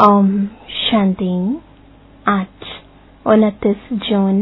ओम शांति। आज 29 जून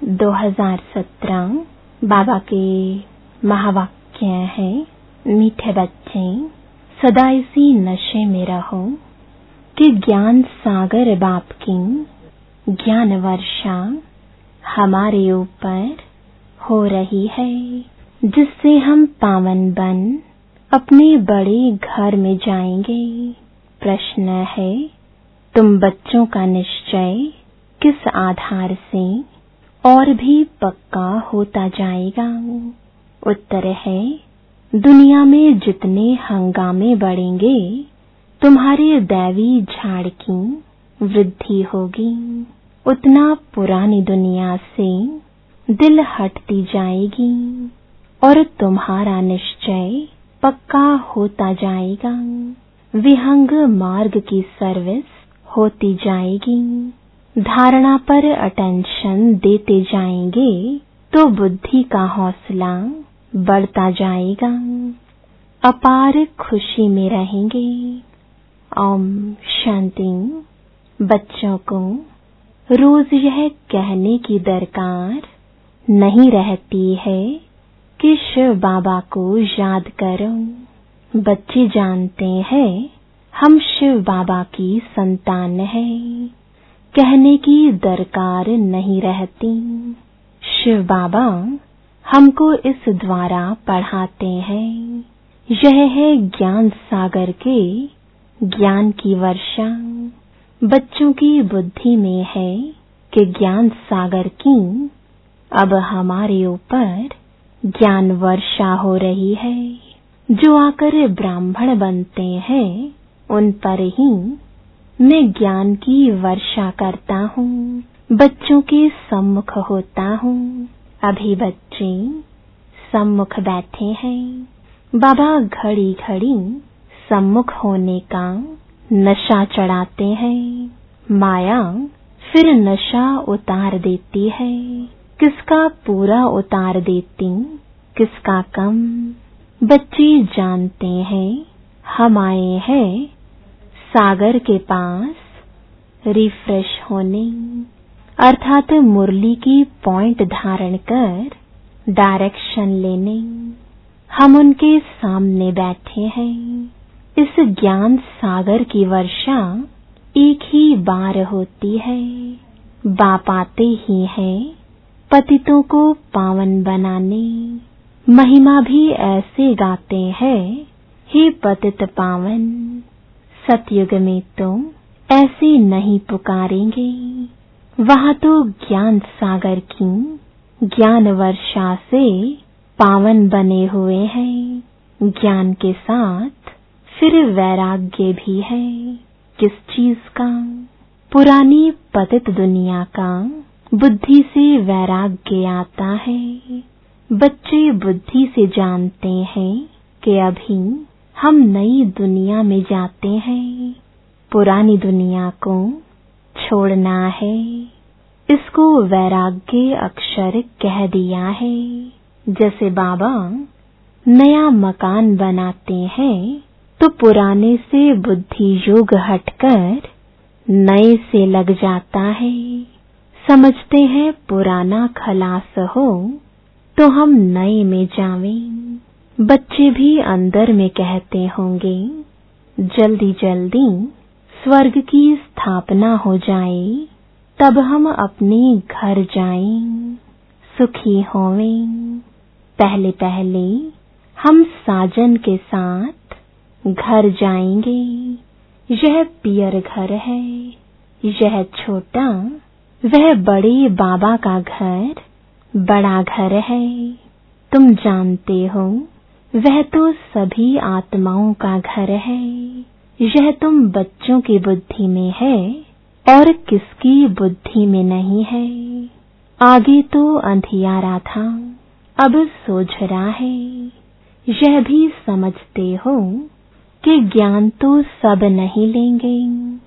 2017 बाबा के महावाक्य है, मीठे बच्चे सदा इसी नशे में रहो कि ज्ञान सागर बाप की ज्ञान वर्षा हमारे ऊपर हो रही है, जिससे हम पावन बन अपने बड़े घर में जाएंगे। प्रश्न है, तुम बच्चों का निश्चय किस आधार से और भी पक्का होता जाएगा? उत्तर है, दुनिया में जितने हंगामे बढ़ेंगे तुम्हारे दैवी झाड़ की वृद्धि होगी, उतना पुरानी दुनिया से दिल हटती जाएगी और तुम्हारा निश्चय पक्का होता जाएगा। विहंग मार्ग की सर्विस होती जाएगी। धारणा पर अटेंशन देते जाएंगे तो बुद्धि का हौसला बढ़ता जाएगा। अपार खुशी में रहेंगे। ओम शांति। बच्चों को रोज यह कहने की दरकार नहीं रहती है कि शिव बाबा को याद करो। बच्चे जानते हैं हम शिव बाबा की संतान हैं, कहने की दरकार नहीं रहती। शिव बाबा हमको इस द्वारा पढ़ाते हैं। यह है ज्ञान सागर के ज्ञान की वर्षा। बच्चों की बुद्धि में है कि ज्ञान सागर की अब हमारे ऊपर ज्ञान वर्षा हो रही है। जो आकर ब्राह्मण बनते हैं उन पर ही मैं ज्ञान की वर्षा करता हूँ, बच्चों के सम्मुख होता हूँ। अभी बच्चे सम्मुख बैठे हैं। बाबा घड़ी घड़ी सम्मुख होने का नशा चढ़ाते हैं। माया फिर नशा उतार देती है। किसका पूरा उतार देती, किसका कम। बच्चे जानते हैं हम आए हैं सागर के पास रिफ्रेश होने, अर्थात मुरली की पॉइंट धारण कर डायरेक्शन लेने। हम उनके सामने बैठे हैं। इस ज्ञान सागर की वर्षा एक ही बार होती है। बाप आते ही है पतितों को पावन बनाने। महिमा भी ऐसे गाते हैं, हे पतित पावन। सतयुग में तो ऐसे नहीं पुकारेंगे। वहाँ तो ज्ञान सागर की ज्ञान वर्षा से पावन बने हुए हैं। ज्ञान के साथ फिर वैराग्य भी है। किस चीज का? पुरानी पतित दुनिया का बुद्धि से वैराग्य आता है। बच्चे बुद्धि से जानते हैं कि अभी हम नई दुनिया में जाते हैं। पुरानी दुनिया को छोड़ना है। इसको वैराग्य अक्षर कह दिया है। जैसे बाबा नया मकान बनाते हैं तो पुराने से बुद्धि योग हटकर नए से लग जाता है। समझते हैं पुराना खलास हो तो हम नए में जावें। बच्चे भी अंदर में कहते होंगे, जल्दी जल्दी स्वर्ग की स्थापना हो जाए, तब हम अपने घर जाएं, सुखी होवें। पहले पहले हम साजन के साथ घर जाएंगे। यह पियर घर है, यह छोटा, वह बड़े बाबा का घर बड़ा घर है। तुम जानते हो वह तो सभी आत्माओं का घर है। यह तुम बच्चों की बुद्धि में है और किसकी बुद्धि में नहीं है। आगे तो अंधियारा था, अब सोझरा है। यह भी समझते हो कि ज्ञान तो सब नहीं लेंगे,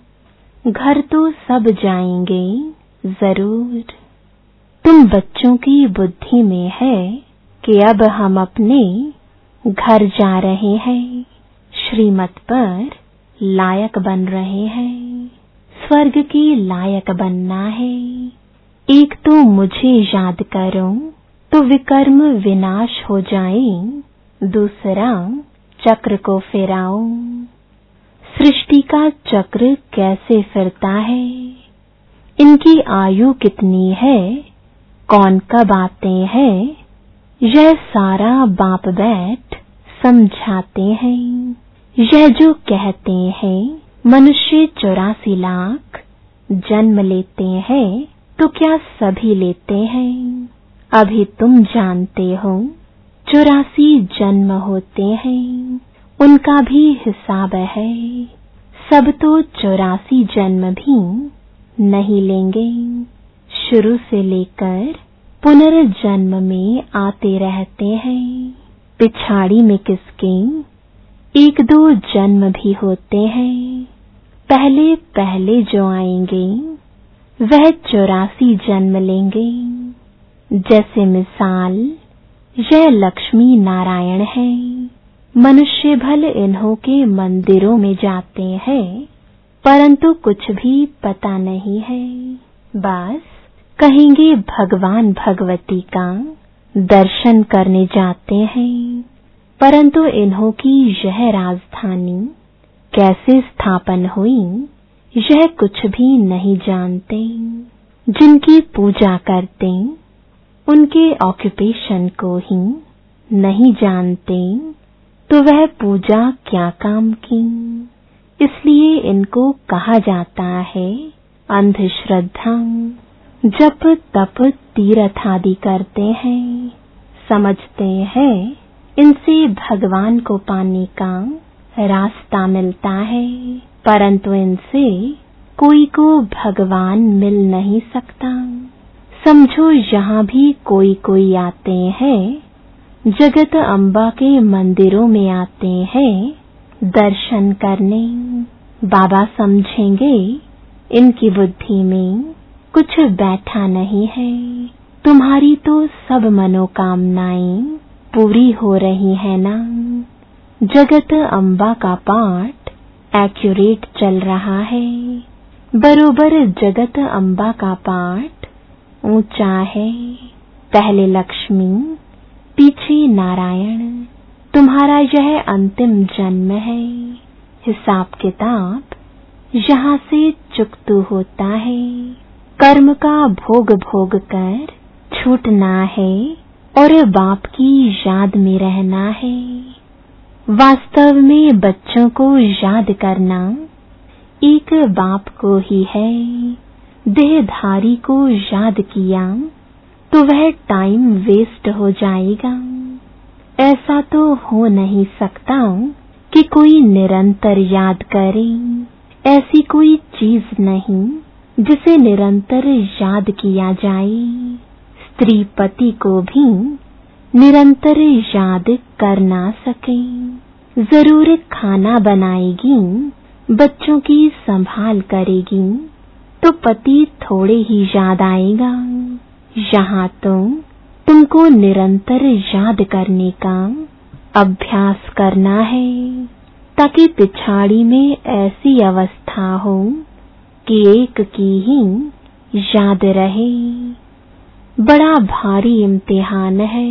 घर तो सब जाएंगे जरूर। तुम बच्चों की बुद्धि में है कि अब हम अपने घर जा रहे हैं, श्रीमत पर लायक बन रहे हैं। स्वर्ग के लायक बनना है। एक तो मुझे याद करो तो विकर्म विनाश हो जाए, दूसरा चक्र को फिराओ। सृष्टि का चक्र कैसे फिरता है, इनकी आयु कितनी है, कौन कब आते हैं, यह सारा बाप बैठ समझाते हैं। यह जो कहते हैं मनुष्य 84 लाख जन्म लेते हैं, तो क्या सभी लेते हैं? अभी तुम जानते हो 84 जन्म होते हैं, उनका भी हिसाब है। सब तो 84 जन्म भी नहीं लेंगे। शुरू से लेकर पुनर्जन्म में आते रहते हैं। पिछाड़ी में किसके 1-2 जन्म भी होते हैं। पहले पहले जो आएंगे वह 84 जन्म लेंगे। जैसे मिसाल यह लक्ष्मी नारायण है। मनुष्य भल इन्हों के मंदिरों में जाते हैं, परंतु कुछ भी पता नहीं है। बस कहेंगे भगवान भगवती का दर्शन करने जाते हैं, परंतु इन्हों की यह राजधानी कैसे स्थापन हुई यह कुछ भी नहीं जानते। जिनकी पूजा करते उनके ऑक्यूपेशन को ही नहीं जानते, तो वह पूजा क्या काम की। इसलिए इनको कहा जाता है अंधश्रद्धा। जप तप तीर्थ आदि करते हैं, समझते हैं इनसे भगवान को पाने का रास्ता मिलता है, परंतु इनसे कोई को भगवान मिल नहीं सकता। समझो यहाँ भी कोई कोई आते हैं, जगत अम्बा के मंदिरों में आते हैं दर्शन करने। बाबा समझेंगे इनकी बुद्धि में कुछ बैठा नहीं है। तुम्हारी तो सब मनोकामनाएं पूरी हो रही है ना। जगत अम्बा का पाठ एक्यूरेट चल रहा है। बरोबर जगत अम्बा का पाठ ऊंचा है। पहले लक्ष्मी, पीछे नारायण। तुम्हारा यह अंतिम जन्म है। हिसाब किताब यहाँ से चुकतू होता है। कर्म का भोग भोग कर छूटना है और बाप की याद में रहना है। वास्तव में बच्चों को याद करना एक बाप को ही है। देहधारी को याद किया तो वह टाइम वेस्ट हो जाएगा। ऐसा तो हो नहीं सकता कि कोई निरंतर याद करे। ऐसी कोई चीज नहीं जिसे निरंतर याद किया जाए। स्त्री पति को भी निरंतर याद कर ना सके। जरूर खाना बनाएगी, बच्चों की संभाल करेगी, तो पति थोड़े ही याद आएगा। यहाँ तो तुमको निरंतर याद करने का अभ्यास करना है, ताकि पिछाड़ी में ऐसी अवस्था हो कि एक की ही याद रहे। बड़ा भारी इम्तिहान है।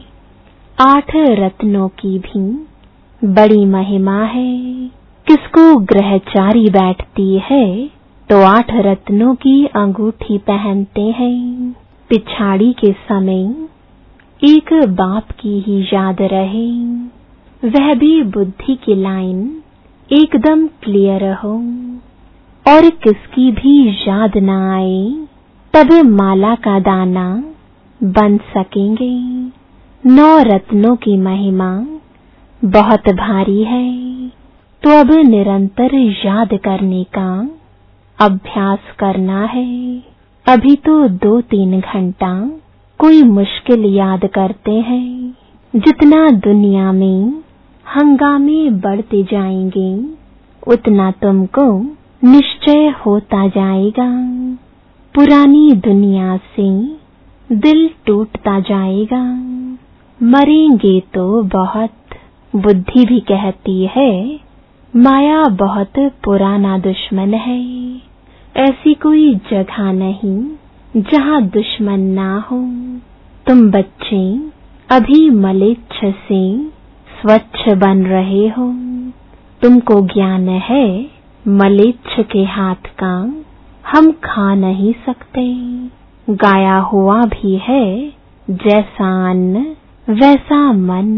8 रत्नों की भी बड़ी महिमा है। किसको ग्रहचारी बैठती है तो 8 रत्नों की अंगूठी पहनते हैं। पिछाड़ी के समय एक बाप की ही याद रहे, वह भी बुद्धि की लाइन एकदम क्लियर हो, और किसकी भी याद न आए तब माला का दाना बन सकेंगे। 9 रत्नों की महिमा बहुत भारी है, तो अब निरंतर याद करने का अभ्यास करना है। अभी तो 2-3 घंटा कोई मुश्किल याद करते हैं। जितना दुनिया में हंगामे बढ़ते जाएंगे उतना तुमको निश्चय होता जाएगा। पुरानी दुनिया से दिल टूटता जाएगा। मरेंगे तो बहुत। बुद्धि भी कहती है माया बहुत पुराना दुश्मन है। ऐसी कोई जगह नहीं जहाँ दुश्मन ना हो। तुम बच्चे अभी मलेच्छ से स्वच्छ बन रहे हो। तुमको ज्ञान है मलेच्छ के हाथ का हम खा नहीं सकते। गाया हुआ भी है जैसा अन्न वैसा मन।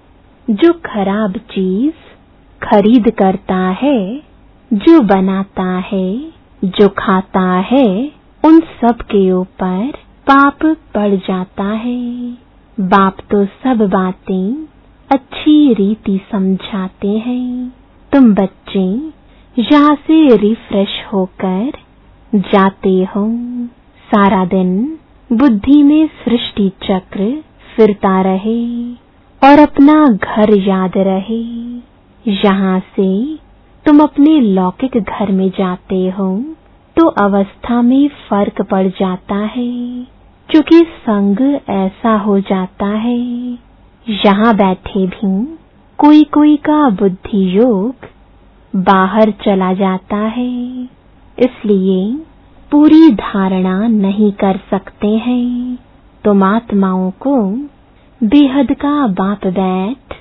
जो खराब चीज खरीद करता है, जो बनाता है, जो खाता है, उन सब के ऊपर पाप पड़ जाता है। बाप तो सब बातें अच्छी रीति समझाते हैं। तुम बच्चे यहाँ से रिफ्रेश होकर जाते हो। सारा दिन बुद्धि में सृष्टि चक्र फिरता रहे और अपना घर याद रहे। यहाँ से तुम अपने लौकिक घर में जाते हो तो अवस्था में फर्क पड़ जाता है, क्योंकि संग ऐसा हो जाता है। यहाँ बैठे भी कोई कोई का बुद्धि योग बाहर चला जाता है, इसलिए पूरी धारणा नहीं कर सकते हैं। तुम आत्माओं को बेहद का बाप बैठ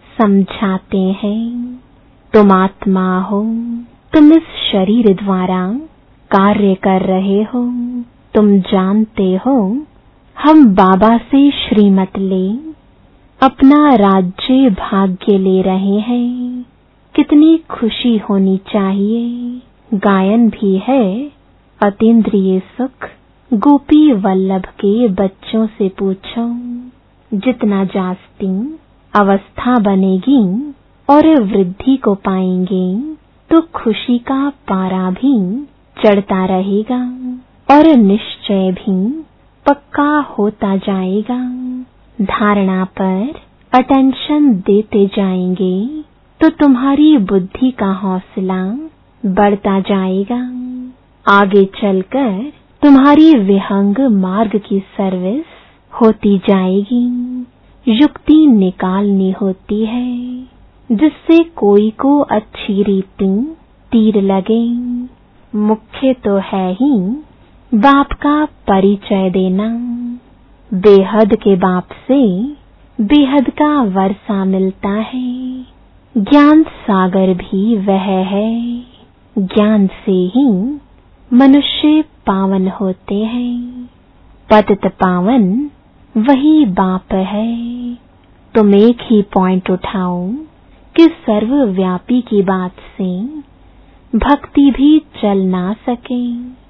समझाते हैं। तुम आत्मा हो, तुम इस शरीर द्वारा कार्य कर रहे हो। तुम जानते हो हम बाबा से श्रीमत ले अपना राज्य भाग्य ले रहे हैं। कितनी खुशी होनी चाहिए। गायन भी है अतीन्द्रिय सुख गोपी वल्लभ के बच्चों से पूछो। जितना जास्ती अवस्था बनेगी और वृद्धि को पाएंगे तो खुशी का पारा भी चढ़ता रहेगा और निश्चय भी पक्का होता जाएगा। धारणा पर अटेंशन देते जाएंगे तो तुम्हारी बुद्धि का हौसला बढ़ता जाएगा। आगे चलकर तुम्हारी विहंग मार्ग की सर्विस होती जाएगी। युक्ति निकालनी होती है जिससे कोई को अच्छी रीति तीर लगे। मुख्य तो है ही बाप का परिचय देना। बेहद के बाप से बेहद का वर्षा मिलता है। ज्ञान सागर भी वह है। ज्ञान से ही मनुष्य पावन होते हैं। पतित पावन वही बाप है। तुम एक ही पॉइंट उठाओ कि सर्वव्यापी की बात से भक्ति भी चल ना सके।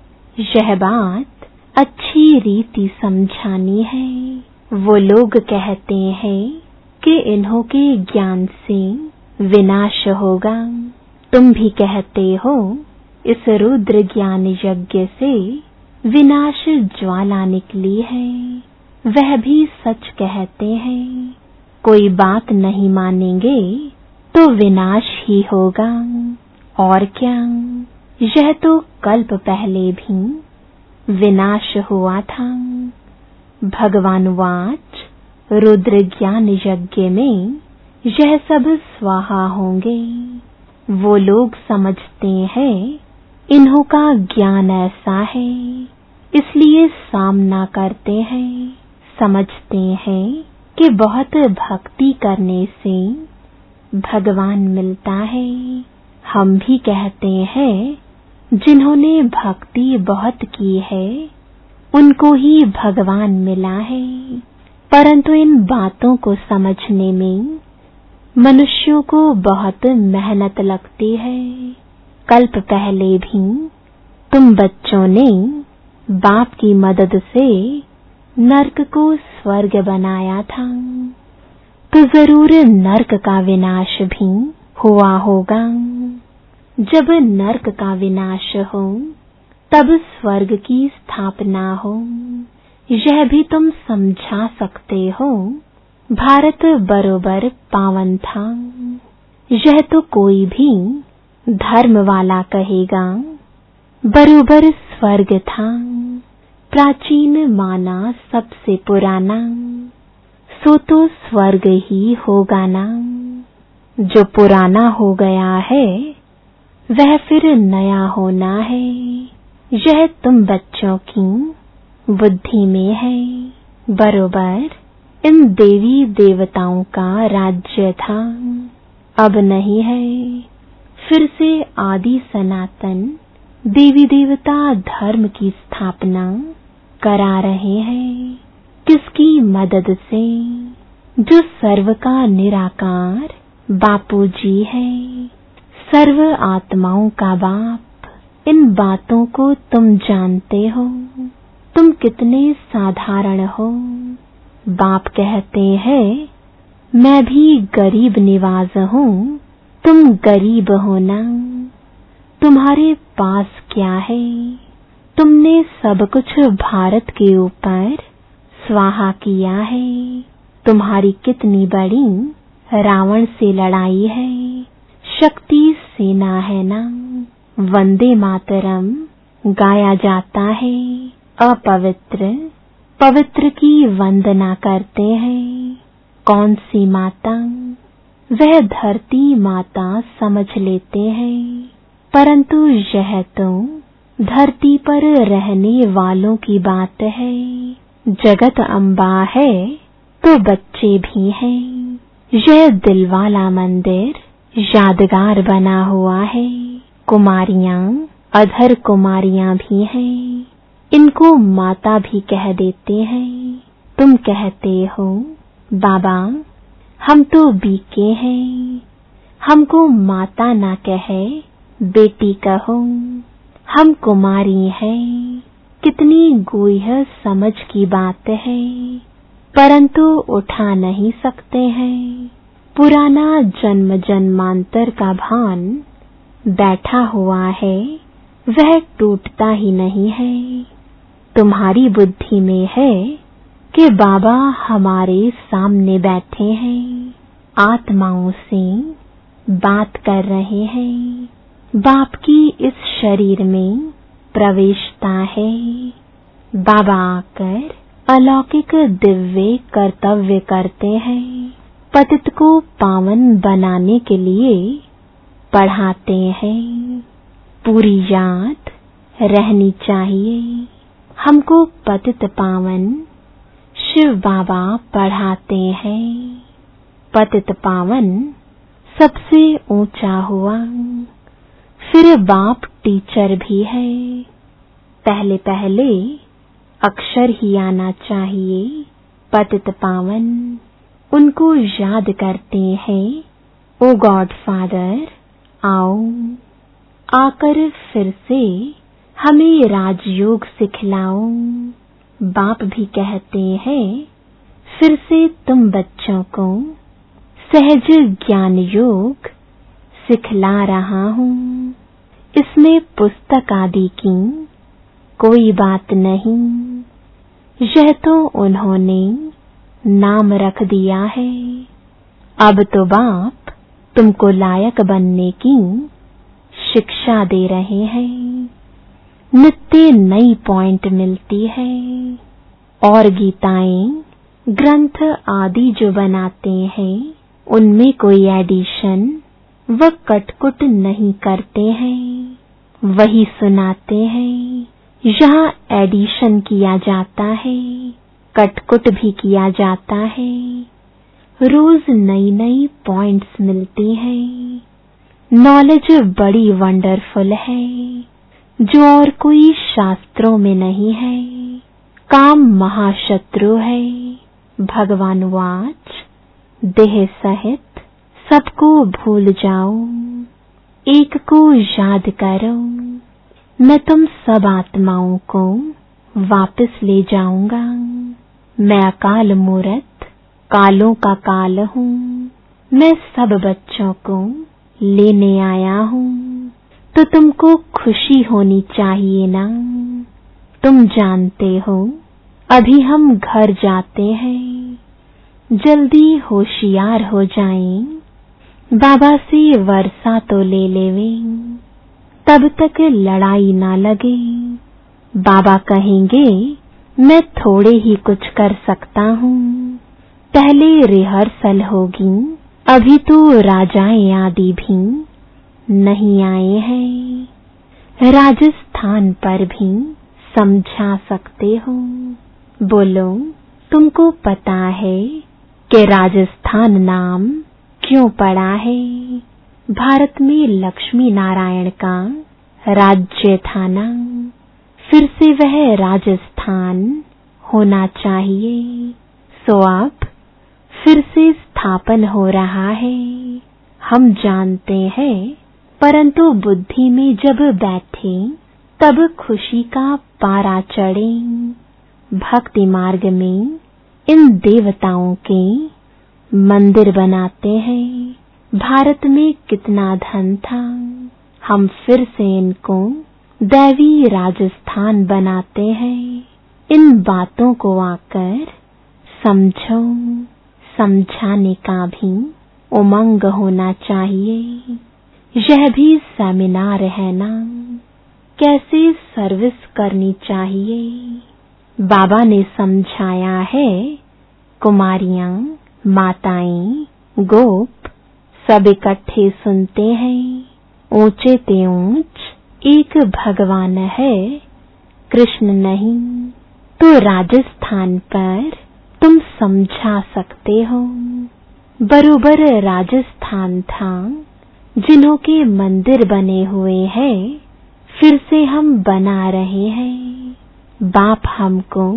यह बात अच्छी रीति समझानी है। वो लोग कहते हैं कि इन्हों के ज्ञान से विनाश होगा। तुम भी कहते हो इस रुद्र ज्ञान यज्ञ से विनाश ज्वाला निकली है। वह भी सच कहते हैं। कोई बात नहीं मानेंगे तो विनाश ही होगा। और क्या, यह तो कल्प पहले भी विनाश हुआ था। भगवान वाच रुद्र ज्ञान यज्ञ में यह सब स्वाहा होंगे। वो लोग समझते हैं इन्हों का ज्ञान ऐसा है, इसलिए सामना करते हैं। समझते हैं कि बहुत भक्ति करने से भगवान मिलता है। हम भी कहते हैं जिन्होंने भक्ति बहुत की है उनको ही भगवान मिला है। परंतु इन बातों को समझने में मनुष्यों को बहुत मेहनत लगती है। कल्प पहले भी तुम बच्चों ने बाप की मदद से नरक को स्वर्ग बनाया था, तो जरूर नरक का विनाश भी हुआ होगा। जब नरक का विनाश हो तब स्वर्ग की स्थापना हो, यह भी तुम समझा सकते हो। भारत बरोबर पावन था। यह तो कोई भी धर्म वाला कहेगा बरोबर स्वर्ग था। प्राचीन माना सबसे पुराना, सो तो स्वर्ग ही होगा ना। जो पुराना हो गया है वह फिर नया होना है। यह तुम बच्चों की बुद्धि में है। बरोबर इन देवी देवताओं का राज्य था, अब नहीं है। फिर से आदि सनातन देवी देवता धर्म की स्थापना करा रहे हैं। किसकी मदद से? जो सर्व का निराकार बापूजी है, सर्व आत्माओं का बाप। इन बातों को तुम जानते हो। तुम कितने साधारण हो। बाप कहते हैं मैं भी गरीब निवाज हूँ, तुम गरीब हो ना। तुम्हारे पास क्या है? तुमने सब कुछ भारत के ऊपर स्वाहा किया है। तुम्हारी कितनी बड़ी रावण से लड़ाई है। शक्ति सेना है ना। वंदे मातरम गाया जाता है। अपवित्र पवित्र की वंदना करते हैं। कौन सी माता? वह धरती माता समझ लेते हैं, परंतु यह तो धरती पर रहने वालों की बात है। जगत अम्बा है तो बच्चे भी हैं। यह दिलवाला मंदिर यादगार बना हुआ है। कुमारियां, अधर कुमारियां भी हैं। इनको माता भी कह देते हैं। तुम कहते हो बाबा हम तो बीके हैं, हमको माता ना कहे बेटी कहो। हम कुमारी हैं। कितनी गुह्य समझ की बात है, परंतु उठा नहीं सकते हैं। पुराना जन्म जन्मांतर का भान बैठा हुआ है, वह टूटता ही नहीं है। तुम्हारी बुद्धि में है कि बाबा हमारे सामने बैठे हैं, आत्माओं से बात कर रहे हैं। बाप की इस शरीर में प्रवेशता है। बाबा आकर अलौकिक दिव्य कर्तव्य करते हैं। पतित को पावन बनाने के लिए पढ़ाते हैं। पूरी याद रहनी चाहिए। हमको पतित पावन शिव बाबा पढ़ाते हैं। पतित पावन सबसे ऊंचा हुआ। फिर बाप टीचर भी है। पहले पहले अक्षर ही आना चाहिए। पतित पावन उनको याद करते हैं, ओ गॉड फादर आओ। आकर फिर से हमें राजयोग सिखलाओ। बाप भी कहते हैं फिर से तुम बच्चों को सहज ज्ञान योग सिखला रहा हूँ। इसमें पुस्तक आदि की कोई बात नहीं। यह तो उन्होंने नाम रख दिया है। अब तो बाप तुमको लायक बनने की शिक्षा दे रहे हैं। नित्य नई पॉइंट मिलती है। और गीताएं ग्रंथ आदि जो बनाते हैं उनमें कोई एडिशन व कटकुट नहीं करते हैं, वही सुनाते हैं। यहाँ एडिशन किया जाता है, कटकुट भी किया जाता है। रोज नई नई पॉइंट्स मिलती हैं। नॉलेज बड़ी वंडरफुल है, जो और कोई शास्त्रों में नहीं है। काम महाशत्रु है। भगवान वाच देह सहित सबको भूल जाओ, एक को याद करो। मैं तुम सब आत्माओं को वापस ले जाऊंगा। मैं अकाल मूरत कालों का काल हूँ। मैं सब बच्चों को लेने आया हूँ, तो तुमको खुशी होनी चाहिए ना। तुम जानते हो अभी हम घर जाते हैं। जल्दी होशियार हो जाएं। बाबा से वर्षा तो ले लेवें, तब तक लड़ाई ना लगे। बाबा कहेंगे मैं थोड़े ही कुछ कर सकता हूँ, पहले रिहर्सल होगी। अभी तो राजाएं आदि भी नहीं आए हैं। राजस्थान पर भी समझा सकते हो। बोलो, तुमको पता है कि राजस्थान नाम क्यों पड़ा है? भारत में लक्ष्मी नारायण का राज्य था ना, फिर से वह राजस्थान होना चाहिए। सो अब फिर से स्थापन हो रहा है, हम जानते हैं, परंतु बुद्धि में जब बैठे तब खुशी का पारा चढ़े। भक्ति मार्ग में इन देवताओं के मंदिर बनाते हैं। भारत में कितना धन था, हम फिर से इनको दैवी राजस्थान बनाते हैं। इन बातों को आकर समझो, समझाने का भी उमंग होना चाहिए। यह भी सेमिनार है ना, कैसे सर्विस करनी चाहिए। बाबा ने समझाया है, कुमारियां, माताएं, गोप सब इकट्ठे सुनते हैं। ऊंचे ते ऊंच एक भगवान है, कृष्ण नहीं। तो राजस्थान पर तुम समझा सकते हो। बरोबर राजस्थान था, जिन्हों के मंदिर बने हुए हैं, फिर से हम बना रहे हैं। बाप हमको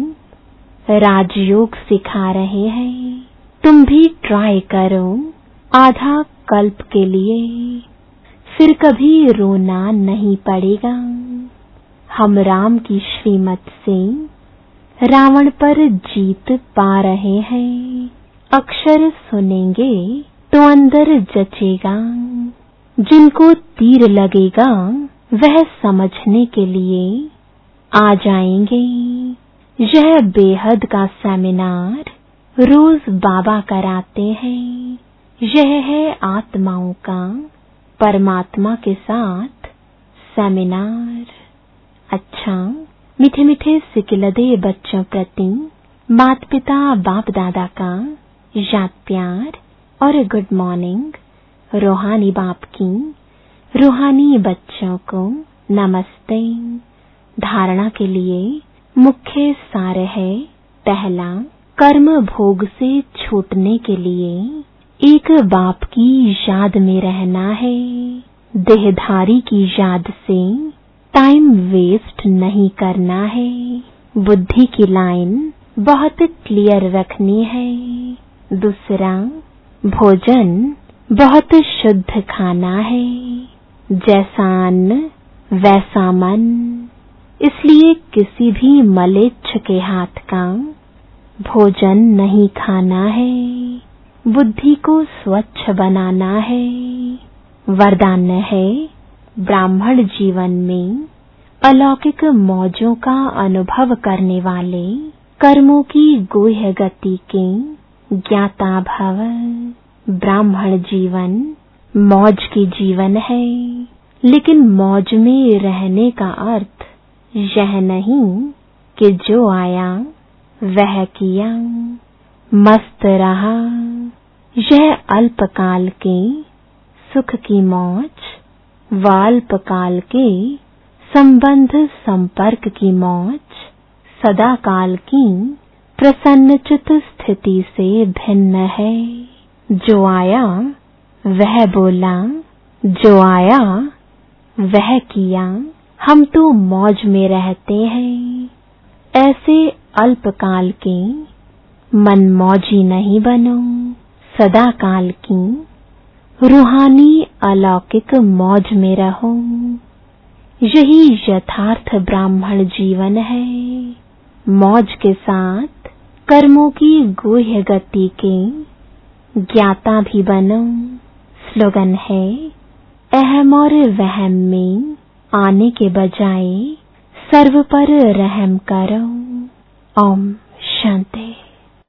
राजयोग सिखा रहे हैं। तुम भी ट्राई करो आधा कल्प के लिए, फिर कभी रोना नहीं पड़ेगा। हम राम की श्रीमत से रावण पर जीत पा रहे हैं। अक्षर सुनेंगे तो अंदर जचेगा। जिनको तीर लगेगा वह समझने के लिए आ जाएंगे। यह बेहद का सेमिनार रोज बाबा कराते हैं। यह है आत्माओं का परमात्मा के साथ सेमिनार। अच्छा, मीठे मीठे सिकिलदे बच्चों प्रति माता पिता बाप दादा का याद प्यार और गुड मॉर्निंग। रूहानी बाप की रूहानी बच्चों को नमस्ते। धारणा के लिए मुख्य सार है, पहला, कर्म भोग से छूटने के लिए एक बाप की याद में रहना है। देहधारी की याद से टाइम वेस्ट नहीं करना है। बुद्धि की लाइन बहुत क्लियर रखनी है। दूसरा, भोजन बहुत शुद्ध खाना है। जैसा अन्न वैसा मन, इसलिए किसी भी मलेच्छ के हाथ का भोजन नहीं खाना है। बुद्धि को स्वच्छ बनाना है। वरदान है, ब्राह्मण जीवन में अलौकिक मौजों का अनुभव करने वाले कर्मों की गुह्य गति के ज्ञाता भव। ब्राह्मण जीवन मौज की जीवन है, लेकिन मौज में रहने का अर्थ यह नहीं कि जो आया वह किया, मस्त रहा। यह अल्पकाल के सुख की मौज व अल्पकाल के संबंध संपर्क की मौज सदा काल की प्रसन्नचित स्थिति से भिन्न है। जो आया वह बोला, जो आया वह किया। हम तो मौज में रहते हैं। ऐसे अल्पकाल के मनमौजी नहीं बनो, सदा काल की रूहानी अलौकिक मौज में रहो। यही यथार्थ ब्राह्मण जीवन है। मौज के साथ कर्मों की गुह्य गति के ज्ञाता भी बनो। स्लोगन है, अहम और वहम में आने के बजाय सर्व पर रहम करो। ओम शांति।